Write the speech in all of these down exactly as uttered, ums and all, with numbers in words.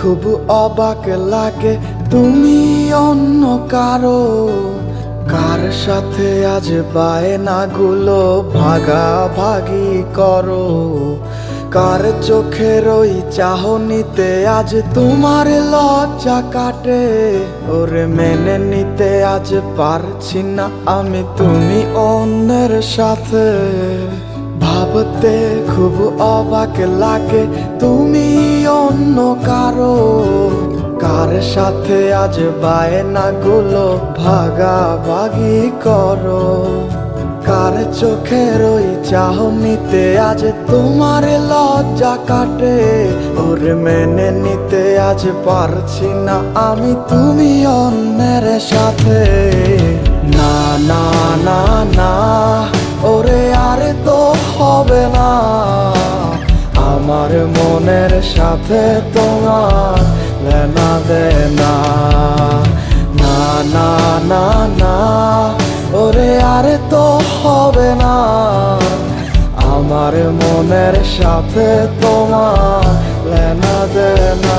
খুব অবাক লাগে তুমি অন্য কারো, কার সাথে আজ বায়নাগুলো ভাগাভাগি করো। কার চোখের ওই চাহনিতে আজ তোমার লজ্জা কাটে, ওরে মেনে নিতে আজ পারছি না আমি তুমি অন্যের সাথে। ভাবতে খুব অবাক লাগে তুমি অন্য কারো, কার সাথে আজ বায়নাগুলো ভাগাভাগি করো। কার চোখের ওই চাহনিতে আজ তোমার লজ্জা কাটে, ওরে মেনে নিতে আজ পারছি না আমি তুমি অন্যের সাথে। না না না না ওরে আর তো হবে না, আমার মনের সাথে তোমার লেনা দেনা। না না না না ওরে আর তো হবে না, আমার মনের সাথে তোমার লেনা দেনা।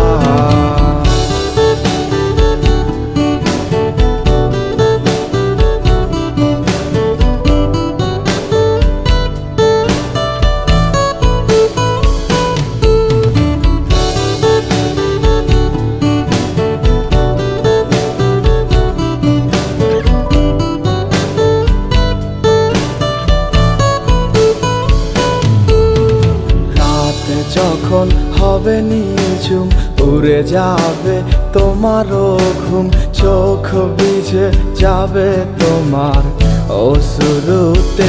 যখন হবে নিঝুম উড়ে যাবে তোমারও ঘুম, চোখ ভিজে যাবে তোমার অশ্রুতে।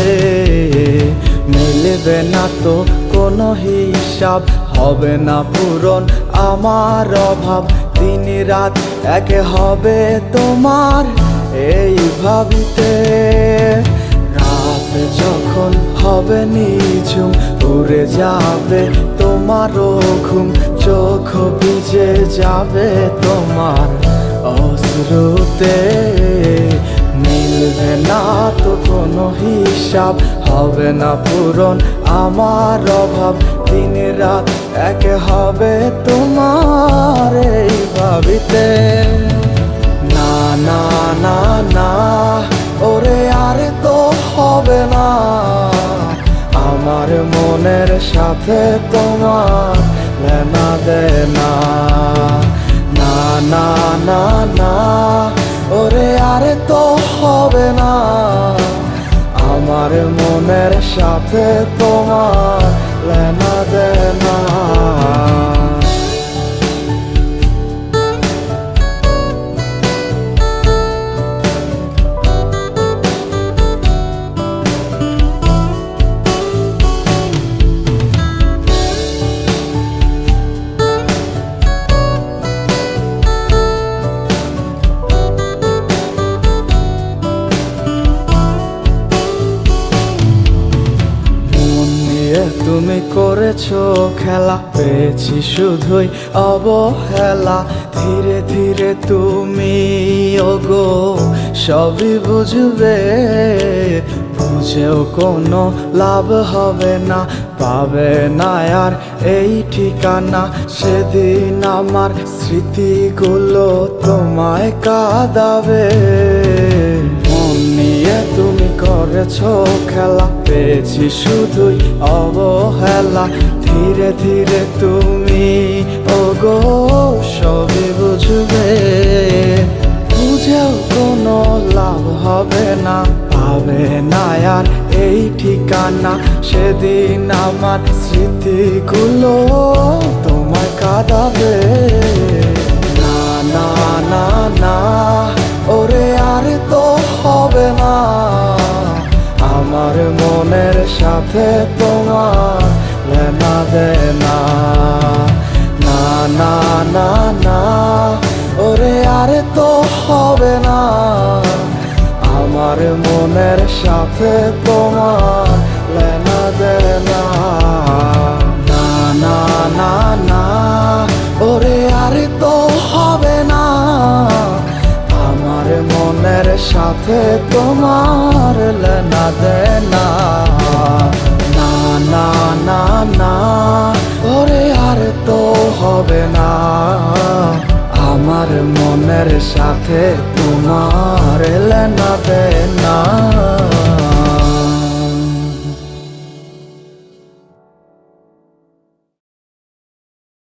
মিলবে না তো কোনো হিসাব, হবে না পূরণ আমার অভাব। দিন রাত এক হবে তোমার এই ভাবিতে। রাত যখন হবে নিঝুম উড়ে যাবে তোমারও ঘুম, চোখ ভিজে যাবে তোমার অশ্রুতে। মিলবে না তো কোনো হিসাব, হবে না পূরণ আমার অভাব। দিন রাত এক হবে তোমার এই ভাবিতে। না না না না ওরে আর তো হবে না, আমার মনের সাথে তোমার লেনা দেনা। না না না না ওরে আর তো হবে না, আমার মনের সাথে তোমার লেনা দেনা। তুমি করেছো খেলা, পেয়েছি শুধুই অবহেলা। ধীরে ধীরে তুমি ওগো সবই বুঝবে, বুঝেও কোনো লাভ হবে না, পাবে না আর এই ঠিকানা। সেদিন আমার স্মৃতিগুলো তোমায় কাঁদাবে। মন নিয়ে তুমি করেছো খেলা, পেয়েছি শুধুই অবহেলা। ধীরে ধীরে তুমি ওগো সবই বুঝবে, বুঝেও কোনো লাভ হবে না, পাবে না আর এই ঠিকানা। সেদিন আমার স্মৃতিগুলো তোমায় কাঁদাবে। না না না না ওরে আর তো হবে না, আমার মনের সাথে তোমার লেনা দেনা। না না না না ওরে আর তো হবে না, আমার মনের সাথে তোমার লেনা দেনা। না না না না ওরে আর তো হবে না, আমার মনের সাথে তোমার লেনা দেনা। না না না না ওরে আর তো হবে না। তোমার লেনা দেনা।